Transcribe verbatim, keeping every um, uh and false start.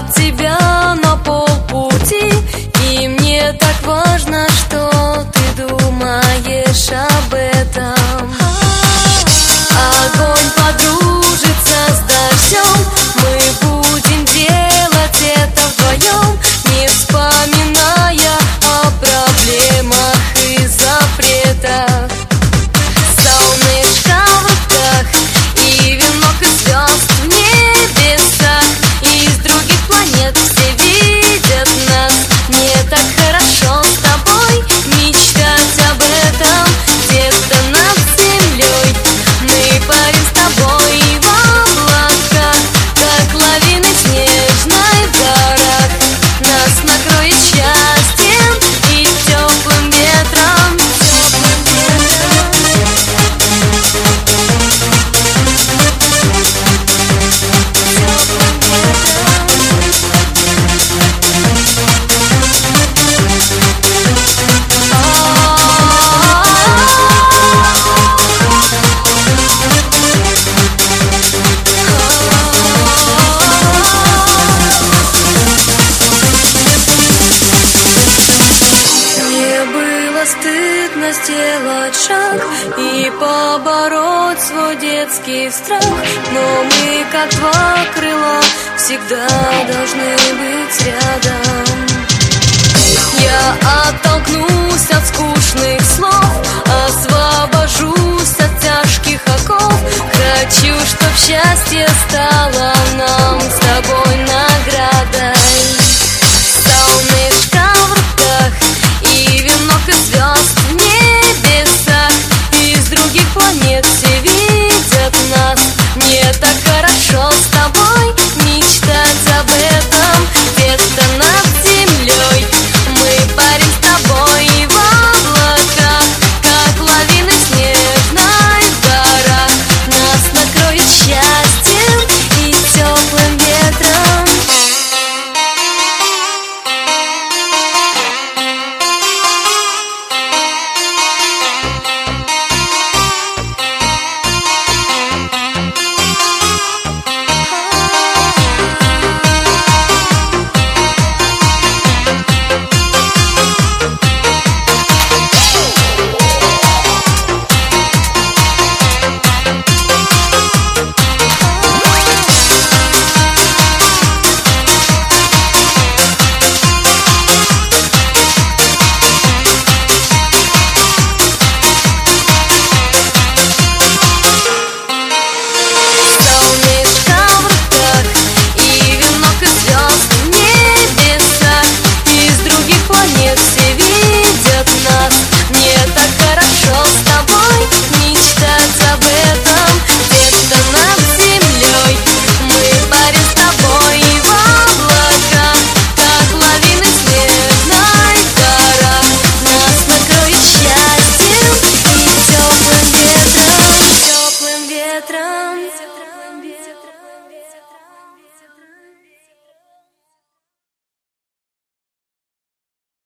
от тебя на полпути, и мне так важно, что ты думаешь об этом. Огонь подружится с дождем, мы будем делать это вдвоем, не вспоминая о проблемах и запретах. Солнышко в руках и венок из звезд в небесах, из других планет все видят нас. Мне так хорошо с тобой мечтать об этом. Где-то над землей мы парим с тобой в облаках, как лавины снежной в горах. Нас накроет счастьем и теплым ветром, теплым ветром. Стыдно сделать шаг и побороть свой детский страх, но мы, как два крыла, всегда должны быть рядом. Я оттолкнусь от скучных слов, освобожусь от тяжких оков. Хочу, чтоб счастье стало нам с тобой на